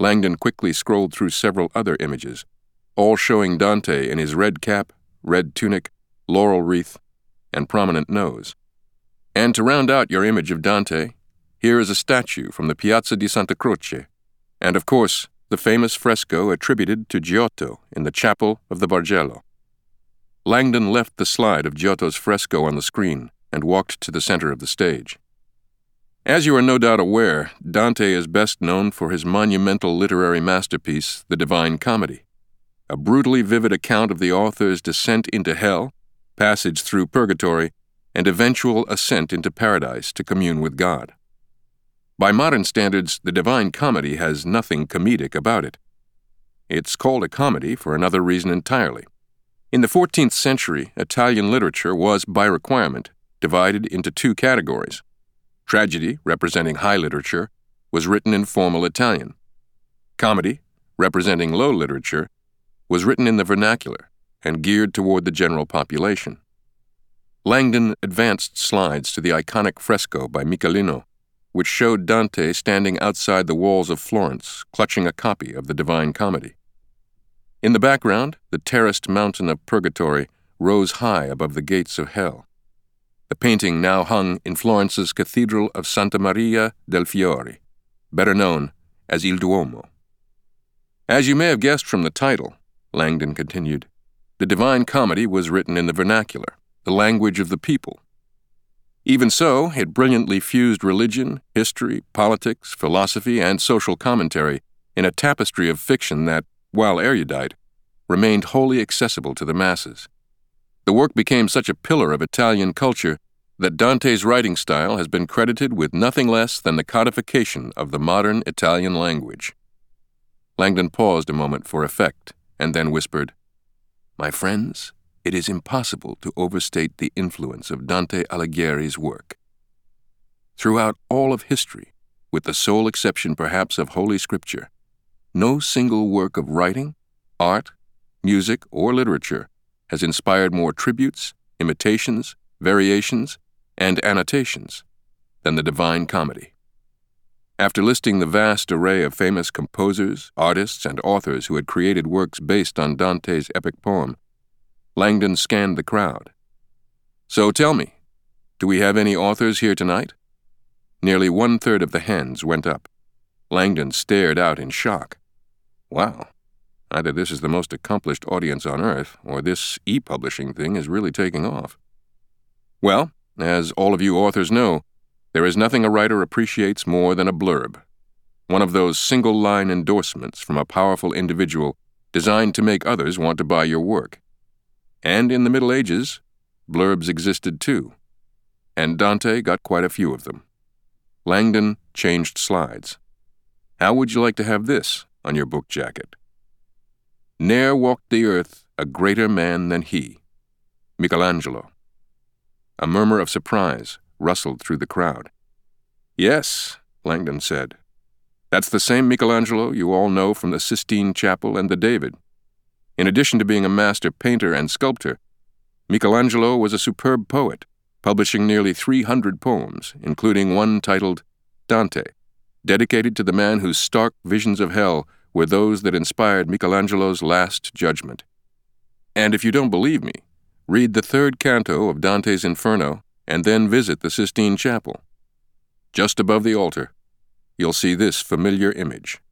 Langdon quickly scrolled through several other images, all showing Dante in his red cap, red tunic, laurel wreath, and prominent nose. And to round out your image of Dante, here is a statue from the Piazza di Santa Croce, and of course, the famous fresco attributed to Giotto in the chapel of the Bargello. Langdon left the slide of Giotto's fresco on the screen and walked to the center of the stage. As you are no doubt aware, Dante is best known for his monumental literary masterpiece, The Divine Comedy, a brutally vivid account of the author's descent into hell, passage through purgatory, and eventual ascent into paradise to commune with God. By modern standards, The Divine Comedy has nothing comedic about it. It's called a comedy for another reason entirely. In the 14th century, Italian literature was, by requirement, divided into two categories. Tragedy, representing high literature, was written in formal Italian. Comedy, representing low literature, was written in the vernacular and geared toward the general population. Langdon advanced slides to the iconic fresco by Michelino, which showed Dante standing outside the walls of Florence, clutching a copy of The Divine Comedy. In the background, the terraced mountain of Purgatory rose high above the gates of hell. The painting now hung in Florence's Cathedral of Santa Maria del Fiore, better known as Il Duomo. As you may have guessed from the title, Langdon continued, The Divine Comedy was written in the vernacular, the language of the people. Even so, it brilliantly fused religion, history, politics, philosophy, and social commentary in a tapestry of fiction that, while erudite, remained wholly accessible to the masses. The work became such a pillar of Italian culture that Dante's writing style has been credited with nothing less than the codification of the modern Italian language. Langdon paused a moment for effect and then whispered, My friends, it is impossible to overstate the influence of Dante Alighieri's work. Throughout all of history, with the sole exception perhaps of Holy Scripture, no single work of writing, art, music, or literature has inspired more tributes, imitations, variations, and annotations than The Divine Comedy. After listing the vast array of famous composers, artists, and authors who had created works based on Dante's epic poem, Langdon scanned the crowd. So tell me, do we have any authors here tonight? Nearly 1/3 of the hands went up. Langdon stared out in shock. Wow, either this is the most accomplished audience on earth, or this e-publishing thing is really taking off. Well, as all of you authors know, there is nothing a writer appreciates more than a blurb, one of those single-line endorsements from a powerful individual designed to make others want to buy your work. And in the Middle Ages, blurbs existed too, and Dante got quite a few of them. Langdon changed slides. How would you like to have this on your book jacket? Ne'er walked the earth a greater man than he, Michelangelo. A murmur of surprise rustled through the crowd. Yes, Langdon said. That's the same Michelangelo you all know from the Sistine Chapel and the David. In addition to being a master painter and sculptor, Michelangelo was a superb poet, publishing nearly 300 poems, including one titled Dante, dedicated to the man whose stark visions of hell were those that inspired Michelangelo's Last Judgment. And if you don't believe me, read the 3rd canto of Dante's Inferno and then visit the Sistine Chapel. Just above the altar, you'll see this familiar image.